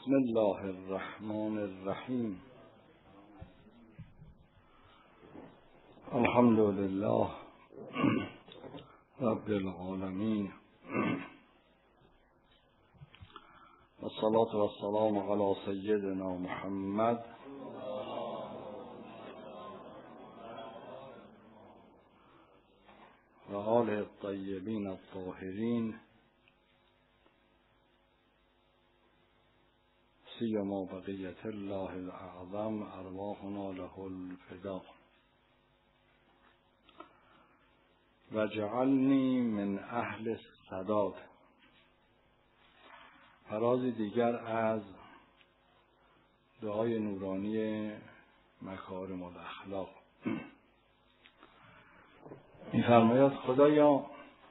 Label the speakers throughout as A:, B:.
A: بسم الله الرحمن الرحیم. الحمد لله رب العالمین و الصلاة و السلام علی سیدنا محمد و آله الطیبین الطاهرین سیما بقیت الله الاعظم ارواحنا له الفدا و جعلنی من اهل السداد. فراز دیگر از دعای نورانی مکارم الاخلاق. می‌فرماید خدایا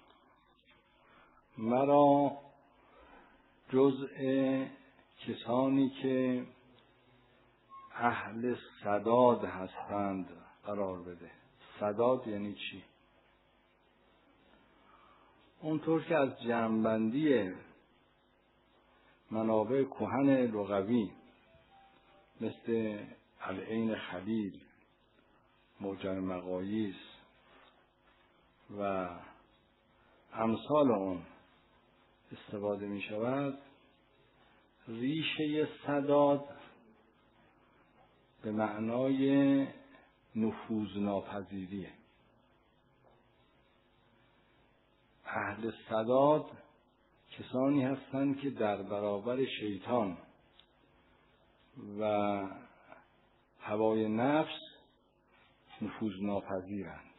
A: مرا جزء کسانی که اهل سداد هستند قرار بده. سداد یعنی چی؟ اونطور که از جمع‌بندی منابع کهن لغوی مثل العین خلیل، معجم مقاییس و امثال اون استفاده می شود، ریشه سداد به معنای نفوذناپذیریه. اهل سداد کسانی هستند که در برابر شیطان و هوای نفس نفوذناپذیرند.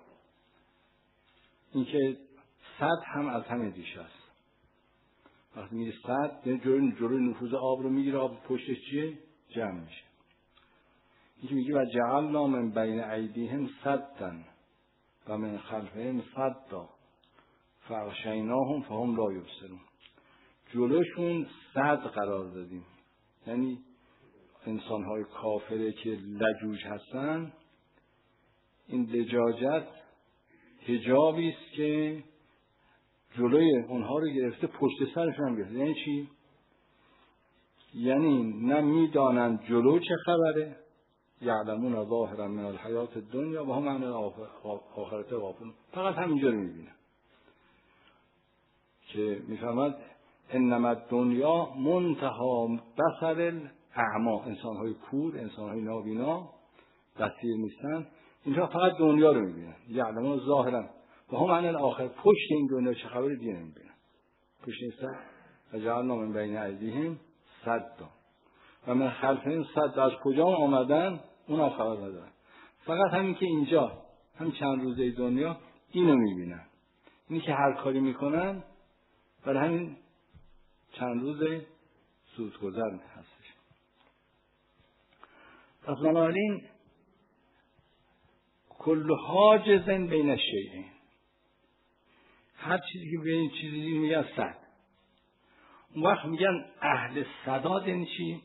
A: این که سد هم از همین ریشه است. وقتی میگه سد جلوی نفوذ آب رو میگیره، آب پشتش چیه؟ جمع میشه. این که میگه و جعلنا من بین ایدیهم سدا و من خلفهم سدا فاغشیناهم فهم لا یبصرون. جلوشون سد قرار دادیم، یعنی انسان‌های کافره که لجوج هستن، این لجاجت حجابی است که جلوی اونها رو گرفته، پشت سرشون هم گرفته. یعنی چی؟ یعنی نه میدانند جلو چه خبره، یعلمون ظاهرا من الحیات الدنیا و هم عن آخرت غافلون. فقط همینجا رو میبینن که میفهمد انما الدنیا منتهی بصر الاعمی. انسان‌های کور، انسان‌های نابینا، بصیر نیستن، اینجا فقط دنیا رو میبینن. یعلمون ظاهرا و هم عن الاخر، پشت این دنیا چه خبره دیگه نمیبینن. پشت این سد و جعلنا من بین ایدیهم سدا و من خلفهم سدا. از کجا آمدن اون هم خبر ندارن، فقط همین که اینجا هم چند روزه دنیا اینو میبینن. اینی که هر کاری میکنن برای همین چند روزه سودگذر هستش. پس بنابراین کل حاجز بین الشیئین، هر چیزی که بین چیزی میگن سد. اون وقت میگن اهل سداد یعنی چی؟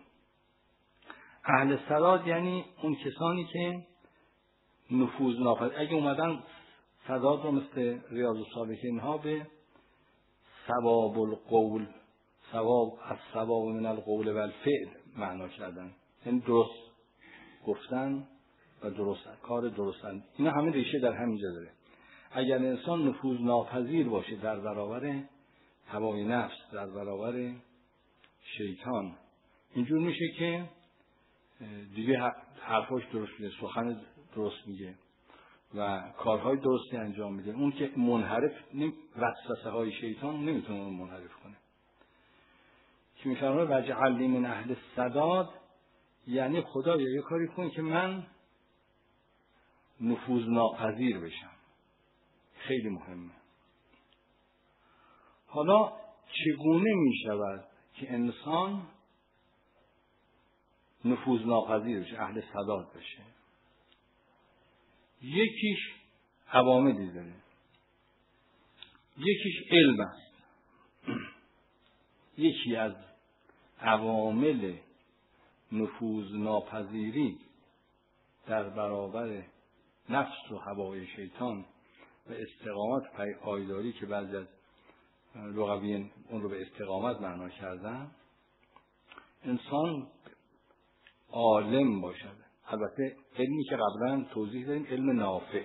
A: اهل سداد یعنی اون کسانی که نفوذ ناپذیر. اگه اومدن سداد رو مثل ریاض الصالحین ها به ثواب القول، ثواب از ثواب من القول و الفعل معنا کردن، یعنی درست گفتن و درست کار درستن. اینا همه ریشه در همینجا داره. اگر انسان نفوذ ناپذیر باشه در برابر هوای نفس، در برابر شیطان، اینجور میشه که دیگه حرفاش درست میگه، سخن درست میگه و کارهای درستی انجام میده. اون که منحرف، وسوسه های شیطان نمیتونه اون منحرف کنه. که میفرمه و جعلنی من اهل السداد، یعنی خدایا یه کاری کن که من نفوذ ناپذیر بشم. خیلی مهمه. حالا چگونه میشود که انسان نفوذ ناپذیر بشه، اهل سداد بشه؟ یکیش عواملی داره، یکیش علم است. یکی از عوامل نفوذ ناپذیری در برابر نفس و هوای شیطان و استقامت پایداری که بعضی از لغویین اون رو به استقامت معنا کردن، انسان عالم باشد. البته علمی که قبلا توضیح دادیم علم نافع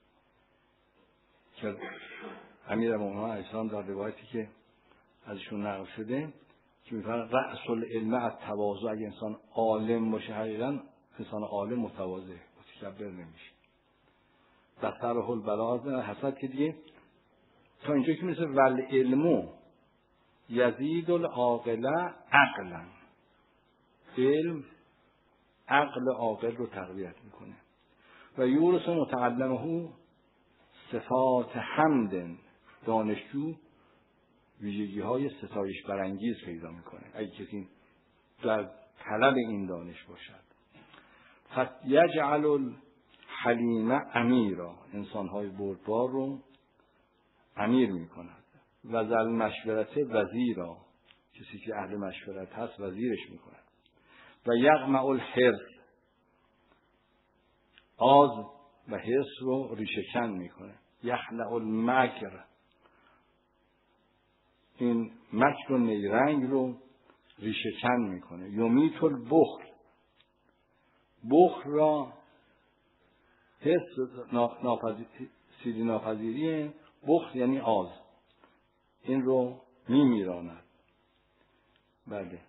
A: که امیرالمومنین علیه السلام در روایتی که ازشون نقل شده که می‌فرمایند رأس العلم التواضع، اگه انسان عالم باشه حقیقاً انسان عالم متواضع متکبر نمیشه. در طرح البلاغه حسد که دیگه تا اینجا که مثل ول علمو یزید العاقل عقلا، علم عقل عاقل رو تقویت میکنه. و یورث متعلمه صفات حمد، دانشجو ویژگی های ستایش برانگیز پیدا میکنه اگه کسی در طلب این دانش باشد. فیجعل الحلیم امیرا، انسان های بردبار رو امیر میکند. و ذل مشورت وزیرا، کسی که اهل مشورت هست وزیرش میکند. و یقمع الحرص، آز و حرص رو ریشه کن میکنه. یخلع المکر، این مکر و نیرنگ رو ریشه کن میکنه. یمیت البخل، بخل را حس سیدی ناپذیری، بخل یعنی آز، این رو میمیراند. بله.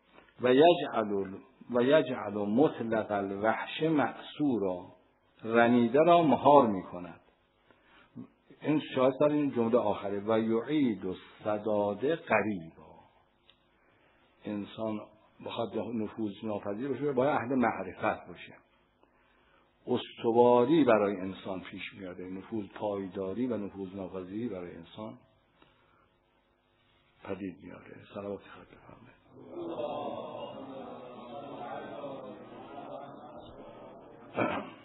A: و یجعل مطلق الوحش معصورا، رمیده را مهار میکند. این شاید در این جمله آخره. و یعید السداد قریبا، انسان بخواد نفوذ ناپذیر باشه باید اهل معرفت باشه. استواری برای انسان پیش میاده، نفوذ پایداری و نفوذ ناپذیری برای انسان پدید میاره. صلوات خدا بفرمایید.